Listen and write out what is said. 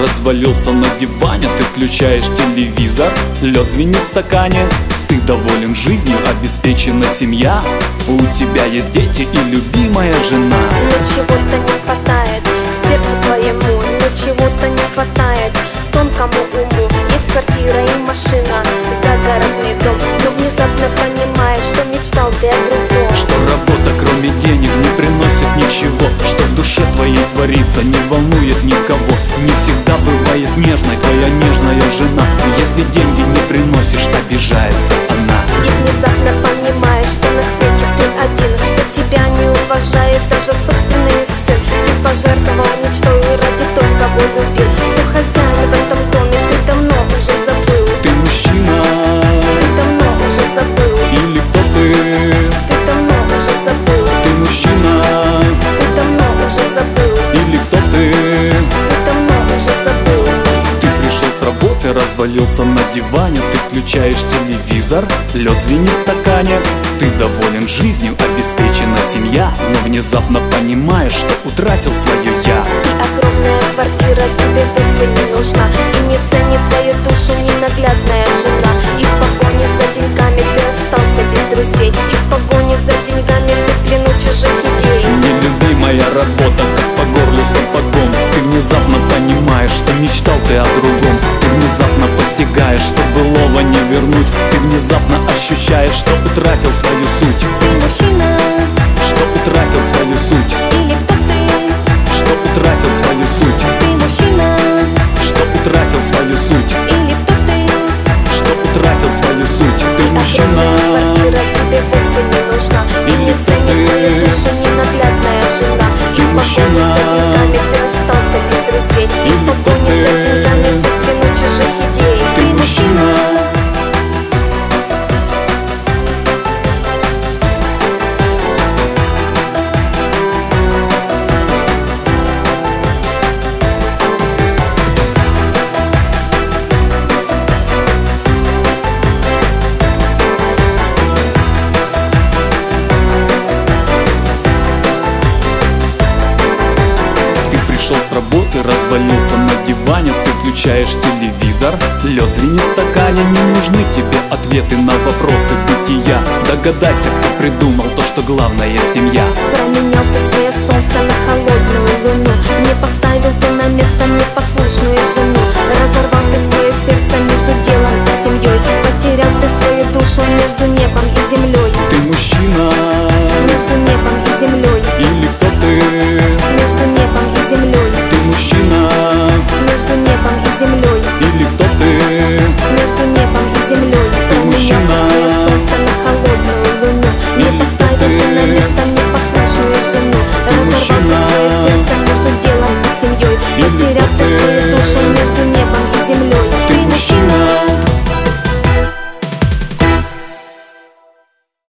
развалился на диване. Ты включаешь телевизор, лед звенит в стакане. Ты доволен жизнью, обеспечена семья. У тебя есть дети и любимая жена. Но чего-то не хватает сердцу твоему, но чего-то не хватает тонкому уму. Есть квартира и машина, загородный дом, но внезапно понимаешь, что мечтал ты о другом. Что работа кроме денег не приносит ничего, что в душе твоей творится, не волнует никого. Не всегда бывает нежной твоя нежная жена. Если деньги не приносишь, обижается она. И внезапно понимаешь, что на свете ты один, что тебя не уважает даже собственный сын. Ты пожертвовал мечтой ради той, кого любил. Но хозяин в этом доме ты давно уже забыл. Ты мужчина, Ты давно уже забыл. или кто ты? Ты давно уже забыл. Ты мужчина, Ты давно уже забыл. или кто ты? Ты давно уже забыл. Ты пришел с работы, развалился на диване. Ты включаешь телевизор, лед звенит в стакане. Ты доволен жизнью, обеспечена семья. Но внезапно понимаешь, что утратил свое я. И огромная квартира тебе вовсе не нужна, и не ценит твою душу ненаглядная жена. И в погоне за деньгами ты остался без друзей, и в погоне за деньгами ты в плену чужих идей. Нелюбимая работа, как по горлу сапогом. Ты внезапно понимаешь, что мечтал ты о другом. Ты внезапно постигаешь, что былого не вернуть. Ты внезапно ощущаешь, что утратил свою суть. Ты мужчина, Что утратил свою суть. или кто ты? Что утратил свою суть. Ты мужчина, Что утратил свою суть. или кто ты? Что утратил свою суть. Ты мужчина, Огромная квартира тебе вовсе не нужна, и не ценит твою душу ненаглядная жена. И в погоне за деньгами ты остался без друзей, и в погоне за деньгами ты в плену чужих идей. ты мужчина. Пришел с работы, развалился на диване. Ты включаешь телевизор, лед звенит в стакане. Не нужны тебе ответы на вопросы бытия. Догадайся, кто придумал то, что главное семья. Променял ты свое солнце на холодную луну, не поставил ты на место непослушную